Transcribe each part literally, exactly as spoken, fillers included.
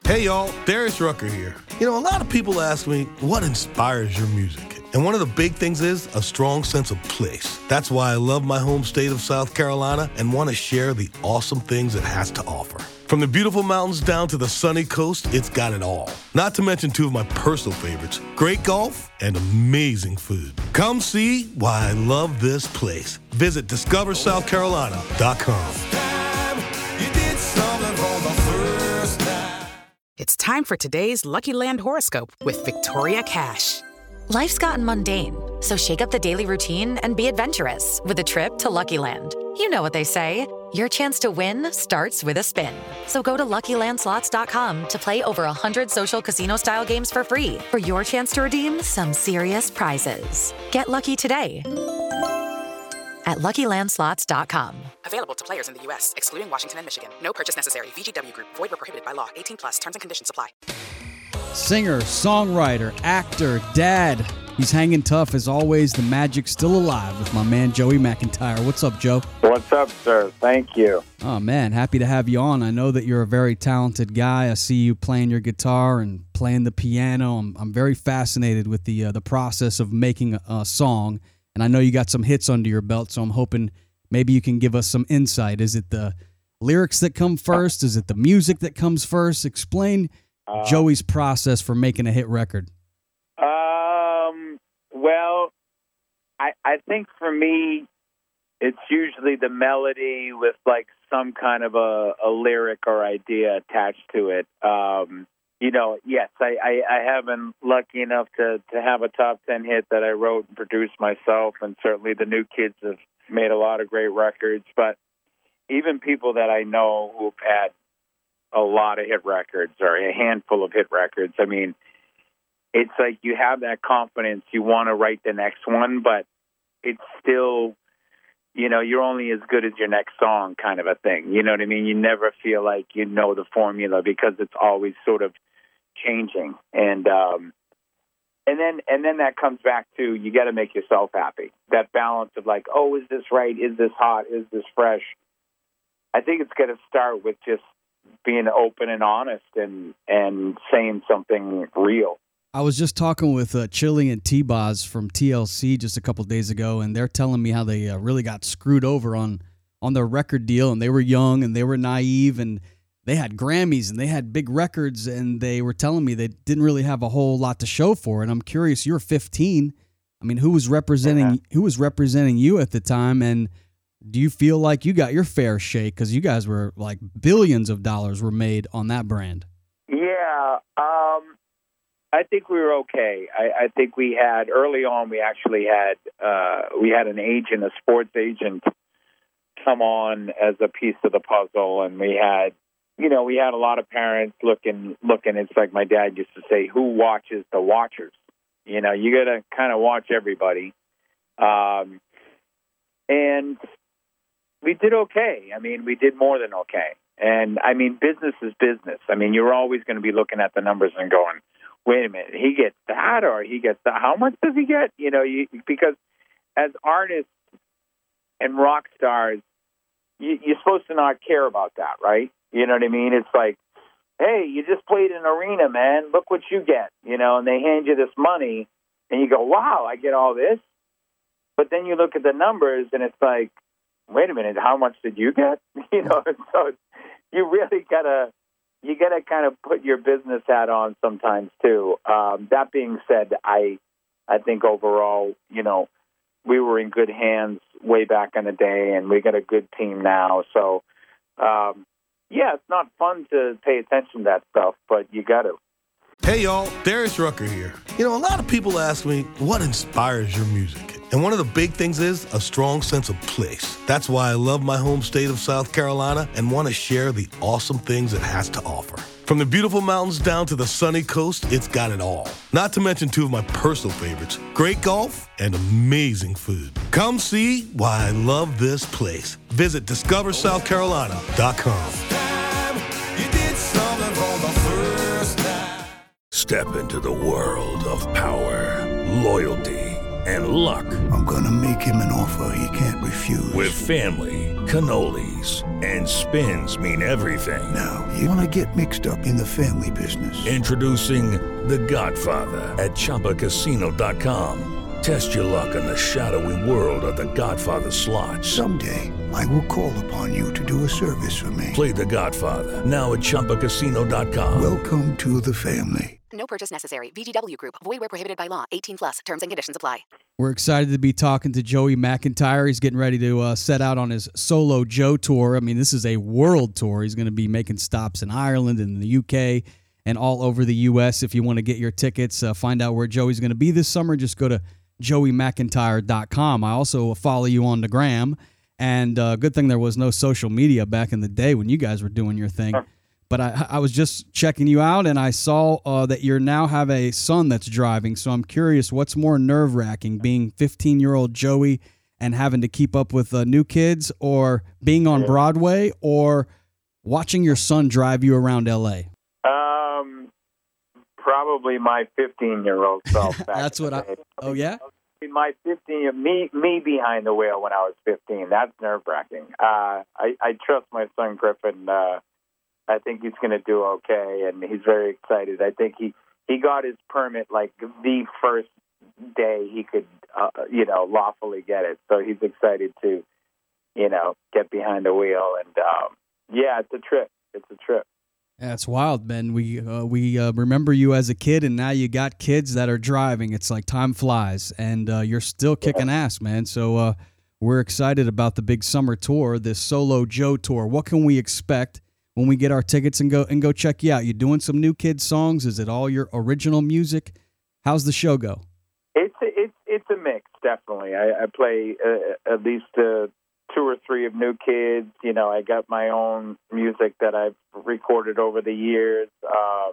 Hey y'all, Darius Rucker here. You know, a lot of people ask me, what inspires your music? And one of the big things is a strong sense of place. That's why I love my home state of South Carolina and want to share the awesome things it has to offer. From the beautiful mountains down to the sunny coast, it's got it all. Not to mention two of my personal favorites, great golf and amazing food. Come see why I love this place. Visit discover south carolina dot com. It's time for today's Lucky Land horoscope with Victoria Cash. Life's gotten mundane, so shake up the daily routine and be adventurous with a trip to Lucky Land. You know what they say, your chance to win starts with a spin. So go to lucky land slots dot com to play over one hundred social casino-style games for free for your chance to redeem some serious prizes. Get lucky today at lucky land slots dot com. Available to players in the U S, excluding Washington and Michigan. No purchase necessary. V G W Group. Void where prohibited by law. eighteen plus. Terms and conditions apply. Singer, songwriter, actor, dad. He's hanging tough as always. The magic's still alive with my man Joey McIntyre. What's up, Joe? What's up, sir? Thank you. Oh, man. Happy to have you on. I know that you're a very talented guy. I see you playing your guitar and playing the piano. I'm, I'm very fascinated with the uh, the process of making a, a song. And I know you got some hits under your belt, so I'm hoping maybe you can give us some insight. Is it the lyrics that come first? Is it the music that comes first? Explain uh, Joey's process for making a hit record. Um. Well, I I think for me, it's usually the melody with like some kind of a, a lyric or idea attached to it. Um. You know, yes, I, I, I have been lucky enough to, to have a top ten hit that I wrote and produced myself, and certainly the New Kids have made a lot of great records. But even people that I know who've had a lot of hit records or a handful of hit records, I mean, it's like you have that confidence, you want to write the next one, but it's still, you know, you're only as good as your next song kind of a thing. You know what I mean? You never feel like you know the formula because it's always sort of changing. And um, and then and then that comes back to you got to make yourself happy. That balance of like, oh, is this right? Is this hot? Is this fresh? I think it's got to start with just being open and honest and, and saying something real. I was just talking with uh, Chili and T-Boz from T L C just a couple days ago, and they're telling me how they uh, really got screwed over on, on their record deal, and they were young, and they were naive, and they had Grammys, and they had big records, and they were telling me they didn't really have a whole lot to show for it. And I'm curious, you're fifteen. I mean, who was representing yeah. who was representing you at the time, and do you feel like you got your fair shake? Because you guys were like billions of dollars were made on that brand. Yeah, um... I think we were okay. I, I think we had early on. We actually had uh, we had an agent, a sports agent, come on as a piece of the puzzle, and we had, you know, we had a lot of parents looking looking. It's like my dad used to say, "Who watches the watchers?" You know, you got to kind of watch everybody, um, and we did okay. I mean, we did more than okay. And I mean, business is business. I mean, you're always going to be looking at the numbers and going, wait a minute, he gets that or he gets that. How much does he get? You know, you, because as artists and rock stars, you, you're supposed to not care about that, right? You know what I mean? It's like, hey, you just played an arena, man. Look what you get, you know, and they hand you this money and you go, wow, I get all this. But then you look at the numbers and it's like, wait a minute, how much did you get? You know, so you really got to, you got to kind of put your business hat on sometimes too. Um, that being said, I, I think overall, you know, we were in good hands way back in the day, and we got a good team now. So, um, yeah, it's not fun to pay attention to that stuff, but you got to. Hey y'all, Darius Rucker here. You know, a lot of people ask me, what inspires your music? And one of the big things is a strong sense of place. That's why I love my home state of South Carolina and want to share the awesome things it has to offer. From the beautiful mountains down to the sunny coast, it's got it all. Not to mention two of my personal favorites, great golf and amazing food. Come see why I love this place. Visit discover south carolina dot com. Step into the world of power, loyalty, and luck. I'm gonna make him an offer he can't refuse. With family, cannolis, and spins mean everything. Now, you want to get mixed up in the family business. Introducing The Godfather at Chumba Casino dot com. Test your luck in the shadowy world of The Godfather slot. Someday, I will call upon you to do a service for me. Play The Godfather now at Chumba Casino dot com. Welcome to the family. No purchase necessary. V G W Group. Void where prohibited by law. eighteen plus. Terms and conditions apply. We're excited to be talking to Joey McIntyre. He's getting ready to uh, set out on his Solo Joe tour. I mean, this is a world tour. He's going to be making stops in Ireland and the U K and all over the U S. If you want to get your tickets, uh, find out where Joey's going to be this summer, just go to Joey McIntyre dot com. I also follow you on the gram, and uh, good thing there was no social media back in the day when you guys were doing your thing. But I, I was just checking you out, and I saw uh, that you now have a son that's driving. So I'm curious, what's more nerve-wracking, being fifteen-year-old Joey and having to keep up with uh, new kids, or being on Broadway, or watching your son drive you around L A? Um, probably my fifteen-year-old self. Back That's what I. Oh yeah. My fifteen, me, me behind the wheel when I was fifteen. That's nerve-wracking. Uh, I, I trust my son Griffin. Uh, I think he's going to do okay, and he's very excited. I think he, he got his permit like the first day he could, uh, you know, lawfully get it. So he's excited to, you know, get behind the wheel. And, um, yeah, it's a trip. It's a trip. That's wild, man. We uh, we uh, remember you as a kid, and now you got kids that are driving. It's like time flies, and uh, you're still kicking ass, man. So uh, we're excited about the big summer tour, this Solo Joe tour. What can we expect when we get our tickets and go and go check you out? You doing some new kids songs? Is it all your original music? How's the show go? It's a, it's it's a mix, definitely. I, I play uh, at least uh, two or three of new kids. You know, I got my own music that I've recorded over the years. Um,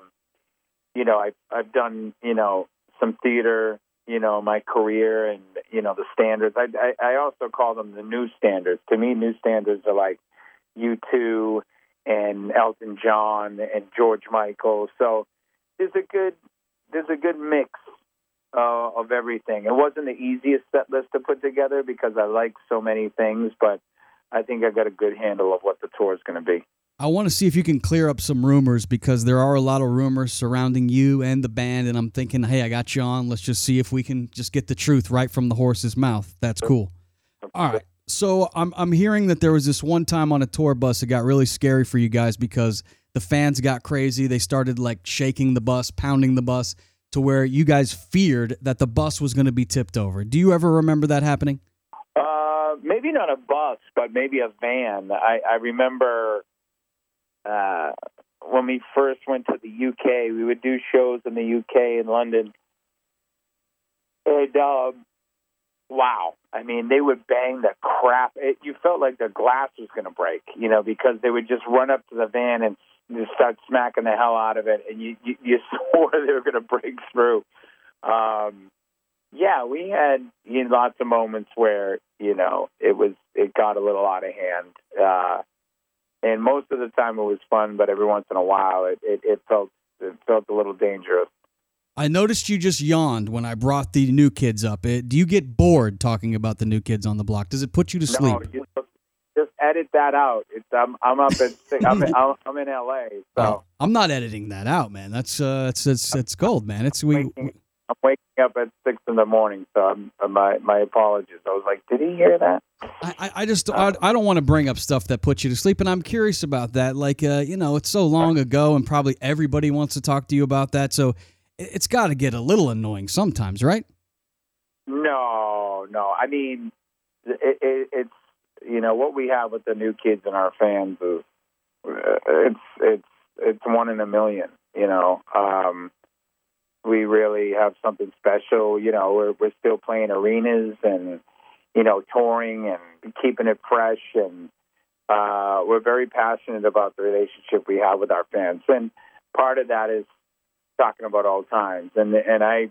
you know, I've I've done you know some theater. You know, my career, and you know the standards. I I, I also call them the new standards. To me, new standards are like U two and Elton John and George Michael. So there's a good there's a good mix uh, of everything. It wasn't the easiest set list to put together because I like so many things, but I think I got a good handle of what the tour is going to be. I want to see if you can clear up some rumors, because there are a lot of rumors surrounding you and the band, and I'm thinking, hey, I got you on. Let's just see if we can just get the truth right from the horse's mouth. That's cool. All right. So I'm I'm hearing that there was this one time on a tour bus it got really scary for you guys because the fans got crazy. They started like shaking the bus, pounding the bus, to where you guys feared that the bus was going to be tipped over. Do you ever remember that happening? Uh, maybe not a bus, but maybe a van. I, I remember uh, when we first went to the U K, we would do shows in the U K in London. And, uh, wow. I mean, they would bang the crap. It, you felt like the glass was going to break, you know, because they would just run up to the van and just start smacking the hell out of it, and you, you, you swore they were going to break through. Um, yeah, we had you know, lots of moments where, you know, it was it got a little out of hand. Uh, and most of the time it was fun, but every once in a while it, it, it felt it felt a little dangerous. I noticed you just yawned when I brought the new kids up. It, do you get bored talking about the new kids on the block? Does it put you to sleep? No, just, just edit that out. It's, I'm, I'm up at six, I'm, in, I'm in L A. So oh, I'm not editing that out, man. That's uh, it's it's it's gold, man. It's we. Waking, I'm waking up at six in the morning, so I'm, my my apologies. I was like, did he hear that? I, I just I, I don't want to bring up stuff that puts you to sleep, and I'm curious about that. Like, uh, you know, it's so long ago, and probably everybody wants to talk to you about that. So it's got to get a little annoying sometimes, right? No, no. I mean, it, it, it's you know what we have with the new kids and our fans is it's it's it's one in a million. You know, um, we really have something special. You know, we're we're still playing arenas and you know touring and keeping it fresh, and uh, we're very passionate about the relationship we have with our fans. And part of that is talking about old times, and and I,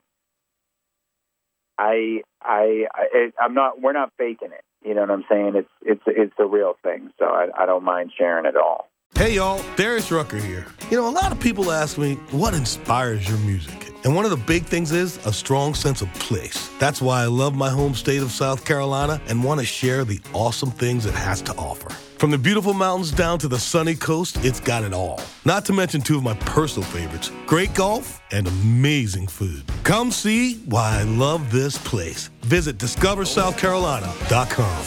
I, I, I, I'm not. We're not faking it. You know what I'm saying? It's it's it's a real thing. So I, I don't mind sharing it all. Hey y'all, Darius Rucker here. You know, a lot of people ask me, what inspires your music? And one of the big things is a strong sense of place. That's why I love my home state of South Carolina and want to share the awesome things it has to offer. From the beautiful mountains down to the sunny coast, it's got it all. Not to mention two of my personal favorites, great golf and amazing food. Come see why I love this place. Visit discover south carolina dot com.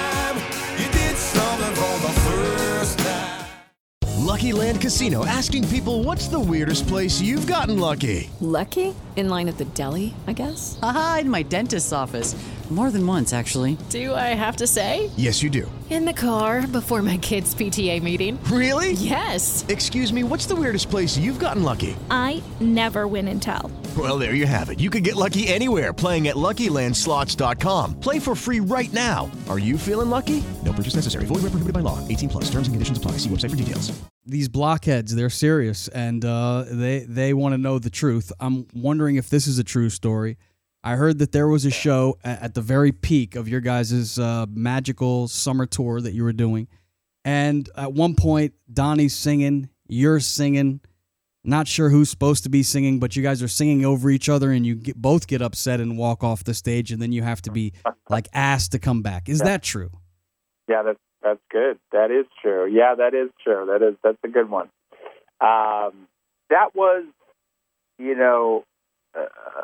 Lucky Land Casino, asking people, what's the weirdest place you've gotten lucky? Lucky? In line at the deli, I guess? Aha, in my dentist's office. More than once, actually. Do I have to say? Yes, you do. In the car before my kids' P T A meeting. Really? Yes. Excuse me, what's the weirdest place you've gotten lucky? I never win and tell. Well, there you have it. You can get lucky anywhere, playing at lucky land slots dot com. Play for free right now. Are you feeling lucky? No purchase necessary. Void where prohibited by law. eighteen plus. Terms and conditions apply. See website for details. These blockheads, they're serious, and uh, they they want to know the truth. I'm wondering if this is a true story. I heard that there was a show at the very peak of your guys' uh, magical summer tour that you were doing, and at one point, Donnie's singing, you're singing, not sure who's supposed to be singing, but you guys are singing over each other, and you get, both get upset and walk off the stage, and then you have to be like asked to come back. Is that true? Yeah, that's that's good. That is true. Yeah, that is true. That is that's a good one. Um, that was, you know, uh,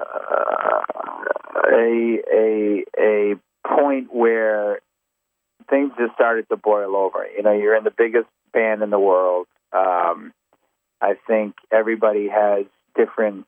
a a a point where things just started to boil over. You know, you're in the biggest band in the world. Um, I think everybody has different.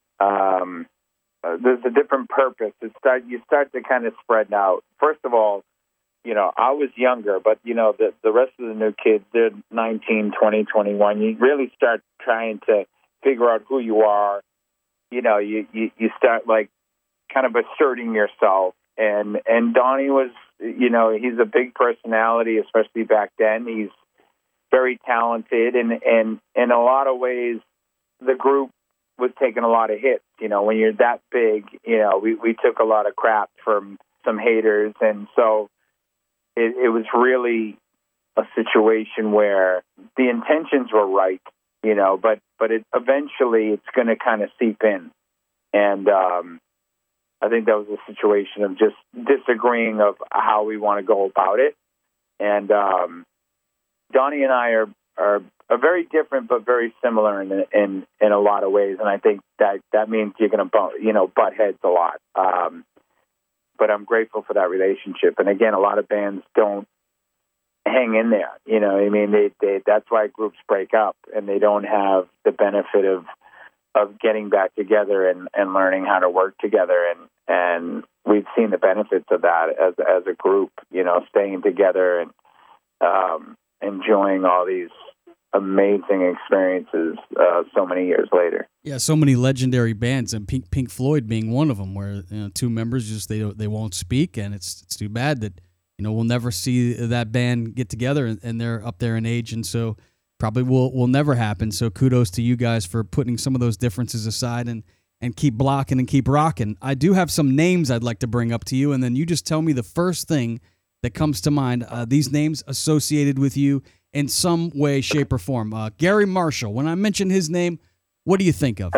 Um, uh, there's a different purpose. It start you start to kind of spread out. First of all, you know, I was younger, but, you know, the the rest of the new kids, they're nineteen, twenty, twenty-one. You really start trying to figure out who you are. You know, you, you, you start, like, kind of asserting yourself. And, and Donnie was, you know, he's a big personality, especially back then. He's very talented. And, and in a lot of ways, the group was taking a lot of hits. You know, when you're that big, you know, we, we took a lot of crap from some haters. And so It, it was really a situation where the intentions were right, you know, but, but it eventually it's going to kind of seep in. And um, I think that was a situation of just disagreeing of how we want to go about it. And um, Donnie and I are, are, are very different, but very similar in, in, in a lot of ways. And I think that, that means you're going to, you know, butt heads a lot. Um, But I'm grateful for that relationship. And again, a lot of bands don't hang in there. You know, I mean, they, they that's why groups break up, and they don't have the benefit of of getting back together and, and learning how to work together. And and we've seen the benefits of that as as a group. You know, staying together and um, enjoying all these amazing experiences uh, so many years later. Yeah, so many legendary bands, and Pink Pink Floyd being one of them, where you know, two members just they they won't speak, and it's it's too bad that you know we'll never see that band get together, and, and they're up there in age, and so probably will will never happen. So kudos to you guys for putting some of those differences aside and and keep blocking and keep rocking. I do have some names I'd like to bring up to you, and then you just tell me the first thing that comes to mind. Uh, these names associated with you in some way, shape, or form. Uh, Gary Marshall. When I mention his name, what do you think of?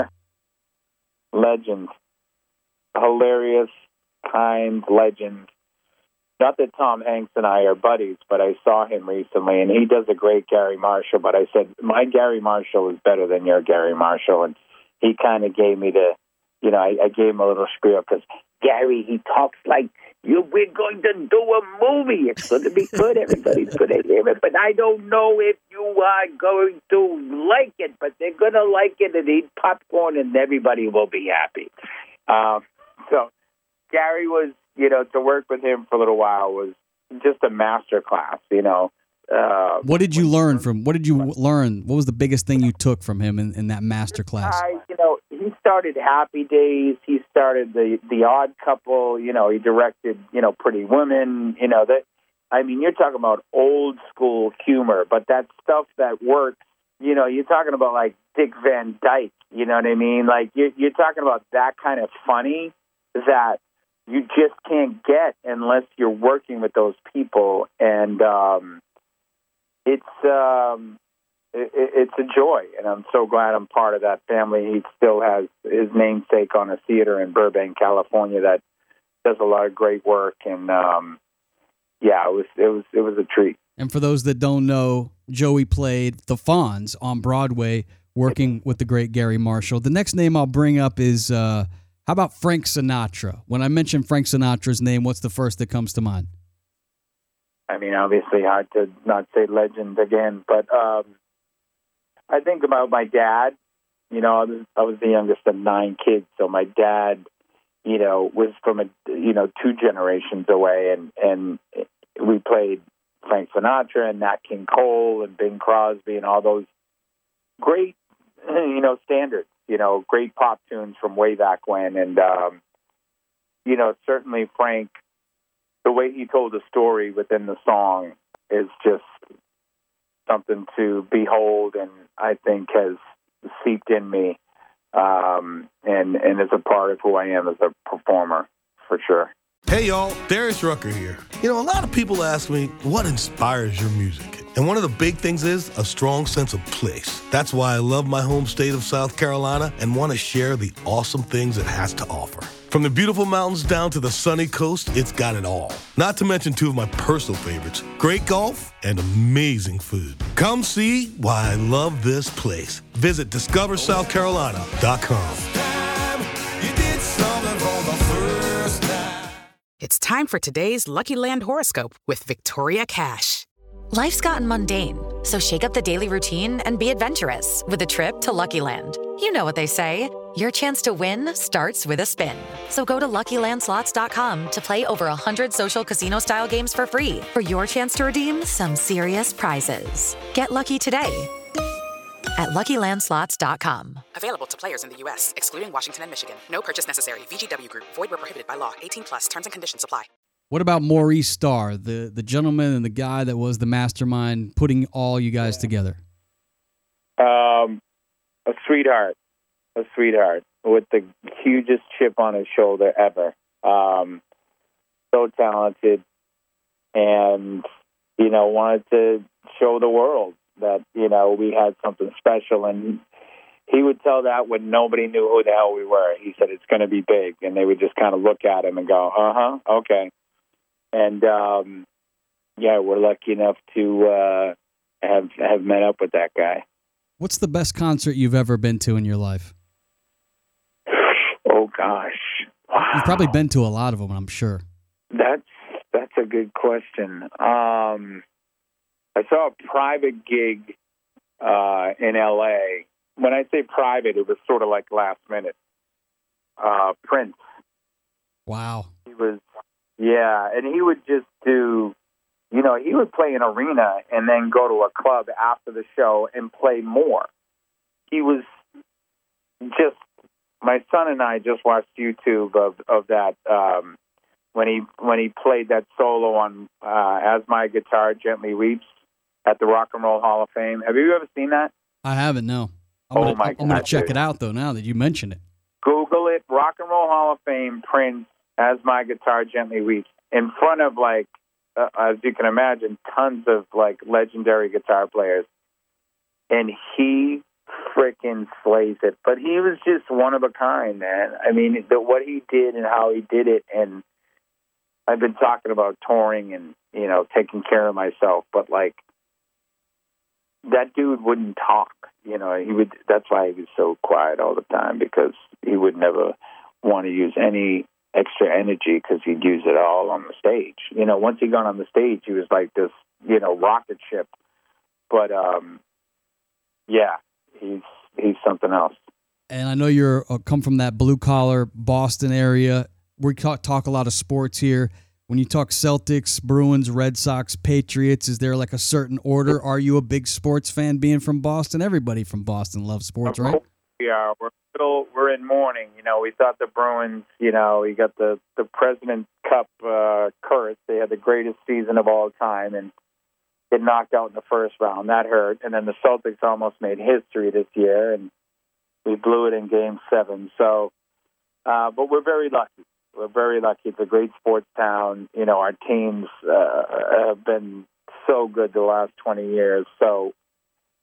Legend. Hilarious, kind legend. Not that Tom Hanks and I are buddies, but I saw him recently, and he does a great Gary Marshall. But I said, my Gary Marshall is better than your Gary Marshall. And he kind of gave me the, you know, I, I gave him a little screw up because Gary, he talks like, you, we're going to do a movie. It's going to be good. Everybody's going to hear it. But I don't know if you are going to like it, but they're going to like it and eat popcorn, and everybody will be happy. Um, so Gary was, you know, to work with him for a little while was just a master class, you know. Uh, what did you learn from, what did you learn? What was the biggest thing you took from him in, in that master class? I, you know, he started Happy Days. He started the, the Odd Couple. You know, he directed, you know, Pretty Women. You know, that, I mean, you're talking about old school humor, but that stuff that works, you know, you're talking about like Dick Van Dyke. You know what I mean? Like you're, you're talking about that kind of funny that you just can't get unless you're working with those people. And, um, It's um, it, it, it's a joy, and I'm so glad I'm part of that family. He still has his namesake on a theater in Burbank, California, that does a lot of great work, and um, yeah, it was it was it was a treat. And for those that don't know, Joey played the Fonz on Broadway, working with the great Gary Marshall. The next name I'll bring up is, uh, how about Frank Sinatra? When I mention Frank Sinatra's name, what's the first that comes to mind? I mean, obviously hard to not say legend again, but um, I think about my dad. You know, I was, I was the youngest of nine kids, so my dad, you know, was from, a you know, two generations away, and, and we played Frank Sinatra and Nat King Cole and Bing Crosby and all those great, you know, standards, you know, great pop tunes from way back when. And, um, you know, certainly Frank, the way he told the story within the song is just something to behold, and I think has seeped in me, um, and, and is a part of who I am as a performer, for sure. Hey, y'all, Darius Rucker here. You know, a lot of people ask me, what inspires your music? And one of the big things is a strong sense of place. That's why I love my home state of South Carolina and want to share the awesome things it has to offer. From the beautiful mountains down to the sunny coast, it's got it all. Not to mention two of my personal favorites, great golf and amazing food. Come see why I love this place. Visit discover south carolina dot com. It's time for today's Lucky Land horoscope with Victoria Cash. Life's gotten mundane, so shake up the daily routine and be adventurous with a trip to Lucky Land. You know what they say, your chance to win starts with a spin. So go to lucky land slots dot com to play over one hundred social casino-style games for free for your chance to redeem some serious prizes. Get lucky today at lucky land slots dot com. Available to players in the U S, excluding Washington and Michigan. No purchase necessary. V G W Group. Void where prohibited by law. eighteen plus. Terms and conditions apply. What about Maurice Starr, the, the gentleman and the guy that was the mastermind putting all you guys together? Um, a sweetheart. A sweetheart with the hugest chip on his shoulder ever. Um, so talented, and, you know, wanted to show the world that, you know, we had something special. And he would tell that when nobody knew who the hell we were. He said, it's going to be big. And they would just kind of look at him and go, uh-huh, okay. And, um, yeah, we're lucky enough to uh, have have met up with that guy. What's the best concert you've ever been to in your life? Oh, gosh. Wow. You've probably been to a lot of them, I'm sure. That's, that's a good question. Um, I saw a private gig uh, in L A. When I say private, it was sort of like last minute. Uh, Prince. Wow. He was, yeah, and he would just do, you know, he would play an arena and then go to a club after the show and play more. He was just, my son and I just watched YouTube of, of that, um, when he when he played that solo on uh, As My Guitar Gently Weeps at the Rock and Roll Hall of Fame. Have you ever seen that? I haven't, no. I'm oh, gonna, my I'm God. going to check it out, though, now that you mention it. Google it, Rock and Roll Hall of Fame, Prince, As My Guitar Gently Weeps, in front of, like, uh, as you can imagine, tons of, like, legendary guitar players. And he freaking slays it. But he was just one of a kind, man. I mean, the, what he did and how he did it, and I've been talking about touring and, you know, taking care of myself, but, like, that dude wouldn't talk. You know, he would. That's why he was so quiet all the time, because he would never want to use any extra energy, because he'd use it all on the stage. You know, once he got on the stage, he was like this, you know, rocket ship. But, um, yeah, he's he's something else. And I know you're uh, come from that blue-collar Boston area. We talk, talk a lot of sports here. When you talk Celtics, Bruins, Red Sox, Patriots, is there like a certain order? Are you a big sports fan being from Boston? Everybody from Boston loves sports, right? Yeah, we're still, we're in mourning. You know, we thought the Bruins, you know, we got the, the President's Cup uh, curse. They had the greatest season of all time and get knocked out in the first round. That hurt. And then the Celtics almost made history this year, and we blew it in Game seven. So, uh, but we're very lucky. We're very lucky. It's a great sports town. You know, our teams uh, have been so good the last twenty years. So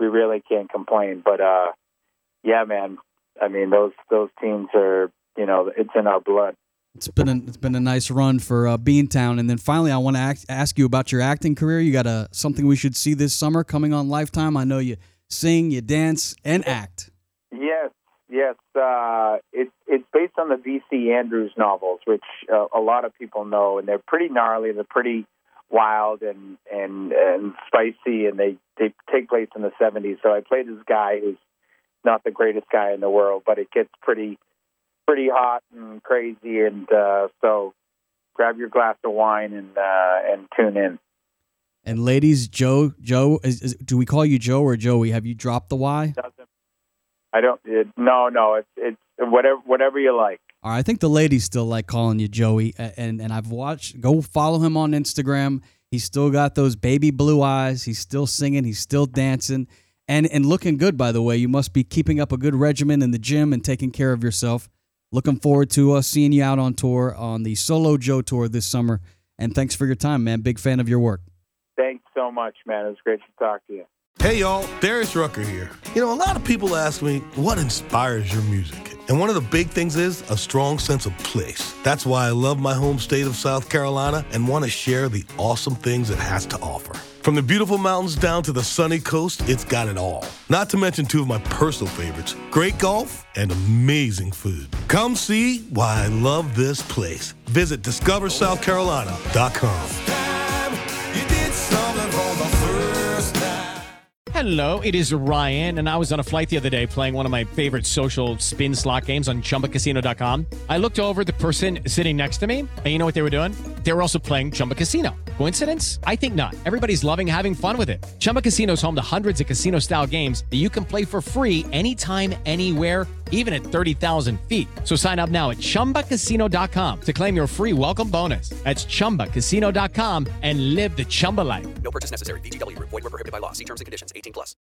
we really can't complain. But uh, yeah, man, I mean those those teams are, you know, it's in our blood. It's been a, it's been a nice run for uh, Beantown. And then finally, I want to ask, ask you about your acting career. You got a something we should see this summer coming on Lifetime. I know you sing, you dance, and act. Yes, yes. Uh, it's it's based on the V C Andrews novels, which uh, a lot of people know, and they're pretty gnarly. They're pretty wild and and, and spicy, and they, they take place in the seventies. So I played this guy who's not the greatest guy in the world, but it gets pretty pretty hot and crazy, and uh, so grab your glass of wine and uh, and tune in. And ladies, Joe, Joe, is, is, do we call you Joe or Joey? Have you dropped the Y? Doesn't, I don't. It, no, no. It's it's whatever whatever you like. All right, I think the ladies still like calling you Joey, and and I've watched. Go follow him on Instagram. He's still got those baby blue eyes. He's still singing. He's still dancing, and and looking good. By the way, you must be keeping up a good regimen in the gym and taking care of yourself. Looking forward to us seeing you out on tour on the Solo Joe Tour this summer. And thanks for your time, man. Big fan of your work. Thanks so much, man. It was great to talk to you. Hey, y'all. Darius Rucker here. You know, a lot of people ask me, what inspires your music? And one of the big things is a strong sense of place. That's why I love my home state of South Carolina and want to share the awesome things it has to offer. From the beautiful mountains down to the sunny coast, it's got it all. Not to mention two of my personal favorites, great golf and amazing food. Come see why I love this place. Visit discover south carolina dot com. Hello, it is Ryan, and I was on a flight the other day playing one of my favorite social spin slot games on chumba casino dot com. I looked over at the person sitting next to me, and you know what they were doing? They were also playing Chumba Casino. Coincidence? I think not. Everybody's loving having fun with it. Chumba Casino is home to hundreds of casino-style games that you can play for free anytime, anywhere, even at thirty thousand feet. So sign up now at chumba casino dot com to claim your free welcome bonus. That's chumba casino dot com and live the Chumba life. No purchase necessary. V G W. Void where prohibited by law. See terms and conditions. eighteen plus.